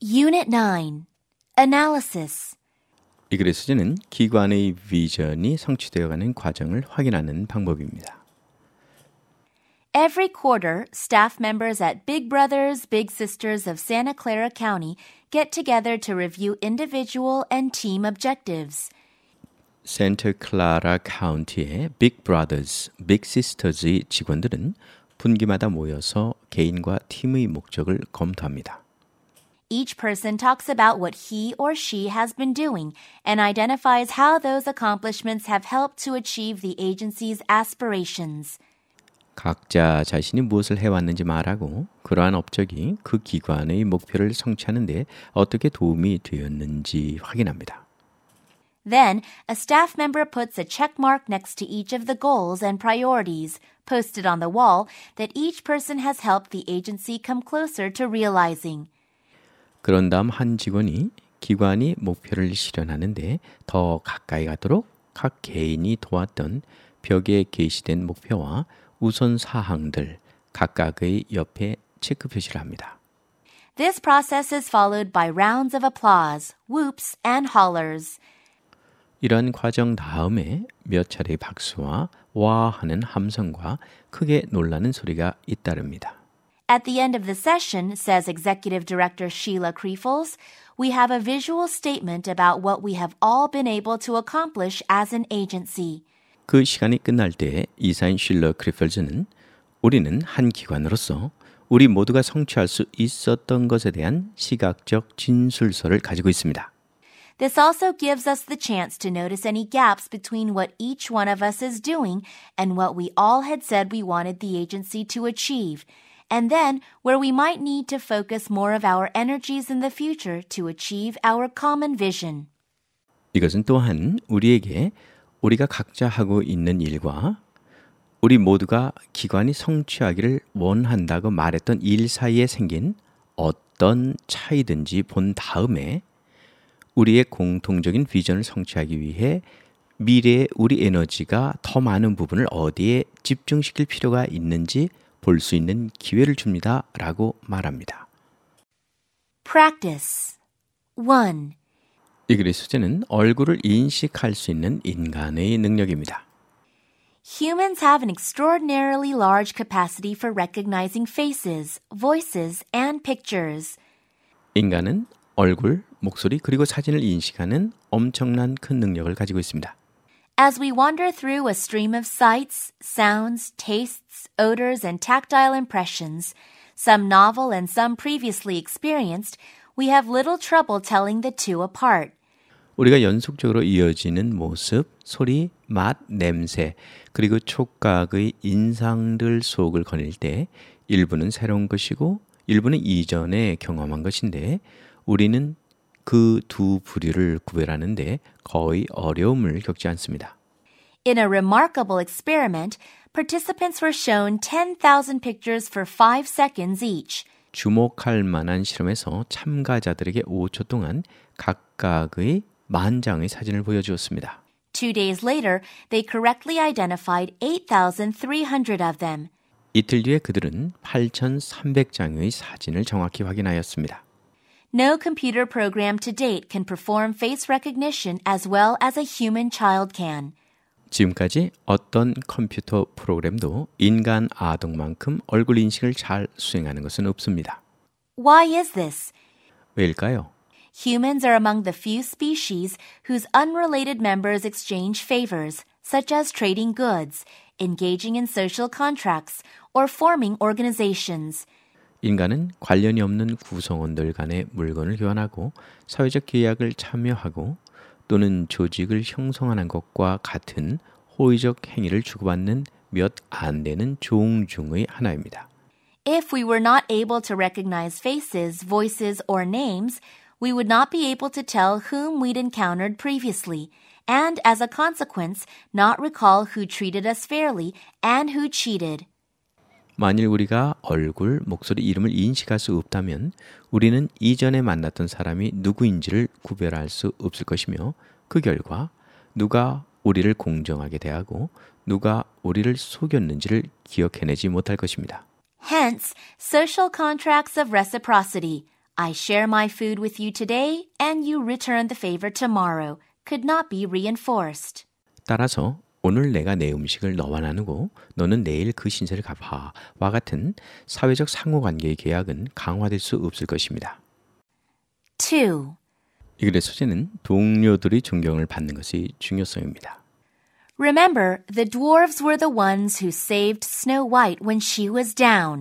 Unit 9. Analysis. 이 글의 소재는 기관의 비전이 성취되어가는 과정을 확인하는 방법입니다. Every quarter, staff members at Big Brothers Big Sisters of Santa Clara County get together to review individual and team objectives. 센타클라라 카운티의 빅 브라더스, 빅 시스터즈의 직원들은 분기마다 모여서 개인과 팀의 목적을 검토합니다. Each person talks about what he or she has been doing and identifies how those accomplishments have helped to achieve the agency's aspirations. 각자 자신이 무엇을 해왔는지 말하고 그러한 업적이 그 기관의 목표를 성취하는 데 어떻게 도움이 되었는지 확인합니다. Then, a staff member puts a check mark next to each of the goals and priorities posted on the wall that each person has helped the agency come closer to realizing. 그런 다음 한 직원이 기관이 목표를 실현하는데 더 가까이 가도록 각 개인이 도왔던 벽에 게시된 목표와 우선 사항들 각각의 옆에 체크 표시를 합니다. This process is followed by rounds of applause, whoops, and hollers. 이런 과정 다음에 몇 차례의 박수와 와 하는 함성과 크게 놀라는 소리가 잇따릅니다. At the end of the session, says Executive Director Sheila Kriefels, we have a visual statement about what we have all been able to accomplish as an agency. 그 시간이 끝날 때 이사인 쉴러 크리펠즈는 우리는 한 기관으로서 우리 모두가 성취할 수 있었던 것에 대한 시각적 진술서를 가지고 있습니다. This also gives us the chance to notice any gaps between what each one of us is doing and what we all had said we wanted the agency to achieve, and then where we might need to focus more of our energies in the future to achieve our common vision. 이것은 또한 우리에게 우리가 각자 하고 있는 일과 우리 모두가 기관이 성취하기를 원한다고 말했던 일 사이에 생긴 어떤 차이든지 본 다음에 우리의 공통적인 비전을 성취하기 위해 미래의 우리 에너지가 더 많은 부분을 어디에 집중시킬 필요가 있는지 볼 수 있는 기회를 줍니다. 라고 말합니다. Practice 1. 이 글의 소재는 얼굴을 인식할 수 있는 인간의 능력입니다. Humans have an extraordinarily large capacity for recognizing faces, voices, and pictures. 인간은 얼굴, 목소리, 그리고 사진을 인식하는 엄청난 큰 능력을 가지고 있습니다. As we wander through a stream of sights, sounds, tastes, odors, and tactile impressions, some novel and some previously experienced, we have little trouble telling the two apart. 우리가 연속적으로 이어지는 모습, 소리, 맛, 냄새, 그리고 촉각의 인상들 속을 거닐 때 일부는 새로운 것이고 일부는 이전에 경험한 것인데 우리는 그 두 부류를 구별하는데 거의 어려움을 겪지 않습니다. In a remarkable experiment, participants were shown 10,000 pictures for 5 seconds each. 주목할 만한 실험에서 참가자들에게 5초 동안 각각의 10,000장의 사진을 보여주었습니다. 2 days later, they correctly identified 8,300 of them. 이틀 뒤에 그들은 8,300장의 사진을 정확히 확인하였습니다. No computer program to date can perform face recognition as well as a human child can. 지금까지 어떤 컴퓨터 프로그램도 인간 아동만큼 얼굴 인식을 잘 수행하는 것은 없습니다. Why is this? 왜일까요? Humans are among the few species whose unrelated members exchange favors, such as trading goods, engaging in social contracts, or forming organizations. 인간은 관련이 없는 구성원들 간의 물건을 교환하고 사회적 계약을 참여하고 또는 조직을 형성하는 것과 같은 호의적 행위를 주고받는 몇 안 되는 종 중의 하나입니다. If we were not able to recognize faces, voices, or names, we would not be able to tell whom we'd encountered previously, and as a consequence, not recall who treated us fairly and who cheated. 만일 우리가 얼굴, 목소리, 이름을 인식할 수 없다면 우리는 이전에 만났던 사람이 누구인지를 구별할 수 없을 것이며 그 결과 누가 우리를 공정하게 대하고 누가 우리를 속였는지를 기억해내지 못할 것입니다. Hence, social contracts of reciprocity, I share my food with you today and you return the favor tomorrow could not be reinforced. 따라서 오늘 내가 내 음식을 너와 나누고 너는 내일 그 신세를 갚아와 같은 사회적 상호관계의 계약은 강화될 수 없을 것입니다. 2. 이 글의 소재는 동료들의 존경을 받는 것의 중요성입니다. Remember, the dwarves were the ones who saved Snow White when she was down.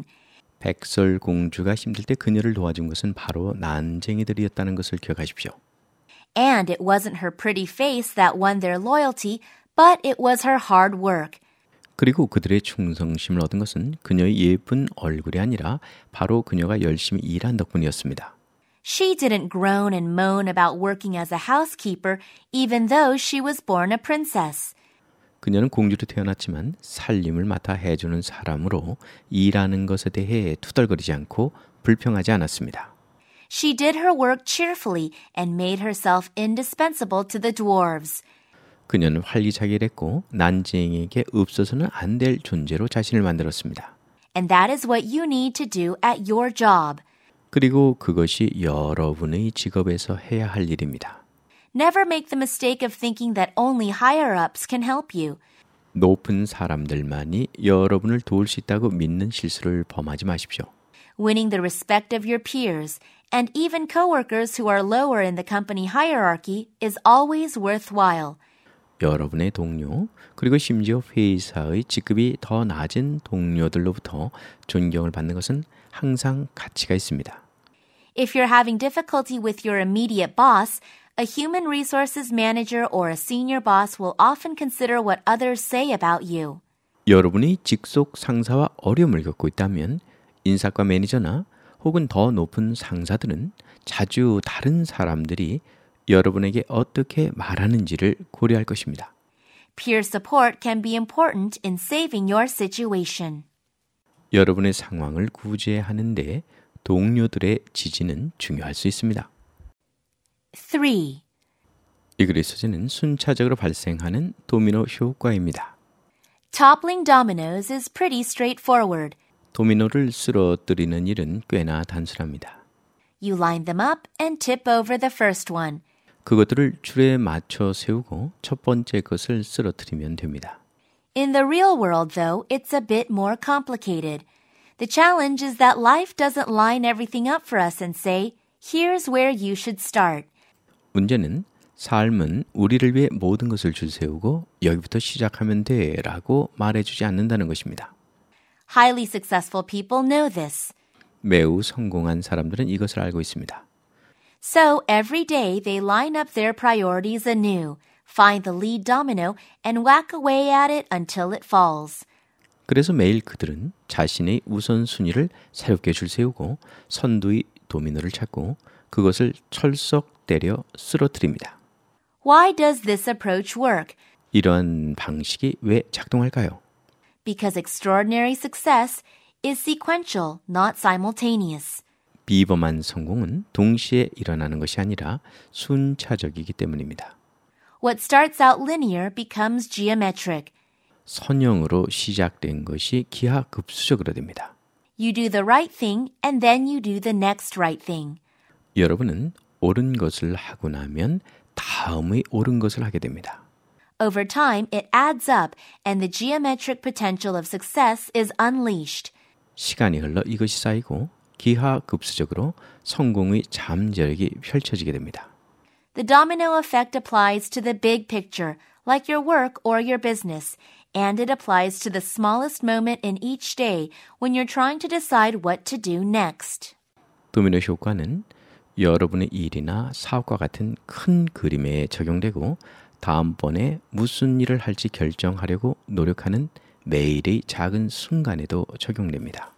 백설공주가 힘들 때 그녀를 도와준 것은 바로 난쟁이들이었다는 것을 기억하십시오. And it wasn't her pretty face that won their loyalty, but it was her hard work. 그리고 그들의 충성심을 얻은 것은 그녀의 예쁜 얼굴이 아니라 바로 그녀가 열심히 일한 덕분이었습니다. She didn't groan and moan about working as a housekeeper, even though she was born a princess. 그녀는 공주로 태어났지만 살림을 맡아 해주는 사람으로 일하는 것에 대해 투덜거리지 않고 불평하지 않았습니다. She did her work cheerfully and made herself indispensable to the dwarves. 그녀는 활기차게 일했고 난쟁이에게 없어서는 안 될 존재로 자신을 만들었습니다. And that is what you need to do at your job. 그리고 그것이 여러분의 직업에서 해야 할 일입니다. Never make the mistake of thinking that only higher-ups can help you. 높은 사람들만이 여러분을 도울 수 있다고 믿는 실수를 범하지 마십시오. Winning the respect of your peers and even coworkers who are lower in the company hierarchy is always worthwhile. 여러분의 동료, 그리고 심지어 회사의 직급이 더 낮은 동료들로부터 존경을 받는 것은 항상 가치가 있습니다. If you're having difficulty with your immediate boss, a human resources manager or a senior boss will often consider what others say about you. 여러분이 직속 상사와 어려움을 겪고 있다면 인사과 매니저나 혹은 더 높은 상사들은 자주 다른 사람들이 여러분에게 어떻게 말하는지를 고려할 것입니다. Peer support can be important in saving your situation. 여러분의 상황을 구제하는데 동료들의 지지는 중요할 수 있습니다. 3. 이 글의 소재는 순차적으로 발생하는 도미노 효과입니다. Toppling dominoes is pretty straightforward. 도미노를 쓰러뜨리는 일은 꽤나 단순합니다. You line them up and tip over the first one. 그것들을 줄에 맞춰 세우고 첫 번째 것을 쓰러뜨리면 됩니다. In the real world, though, it's a bit more complicated. The challenge is that life doesn't line everything up for us and say, here's where you should start. 문제는 삶은 우리를 위해 모든 것을 줄 세우고 여기부터 시작하면 돼 라고 말해주지 않는다는 것입니다. Highly successful people know this. 매우 성공한 사람들은 이것을 알고 있습니다. So every day they line up their priorities anew, find the lead domino, and whack away at it until it falls. 그래서 매일 그들은 자신의 우선순위를 새롭게 줄 세우고 선두의 도미노를 찾고 그것을 철썩 때려 쓰러뜨립니다. Why does this approach work? 이러한 방식이 왜 작동할까요? Because extraordinary success is sequential, not simultaneous. 비범한 성공은 동시에 일어나는 것이 아니라 순차적이기 때문입니다. What starts out linear becomes geometric. 선형으로 시작된 것이 기하급수적으로 됩니다. You do the right thing and then you do the next right thing. 여러분은 옳은 것을 하고 나면 다음의 옳은 것을 하게 됩니다. Over time, it adds up and the geometric potential of success is unleashed. 시간이 흘러 이것이 쌓이고 기하급수적으로 성공의 잠재력이 펼쳐지게 됩니다. The domino effect applies to the big picture, like your work or your business, and it applies to the smallest moment in each day when you're trying to decide what to do next. 도미노 효과는 여러분의 일이나 사업과 같은 큰 그림에 적용되고 다음번에 무슨 일을 할지 결정하려고 노력하는 매일의 작은 순간에도 적용됩니다.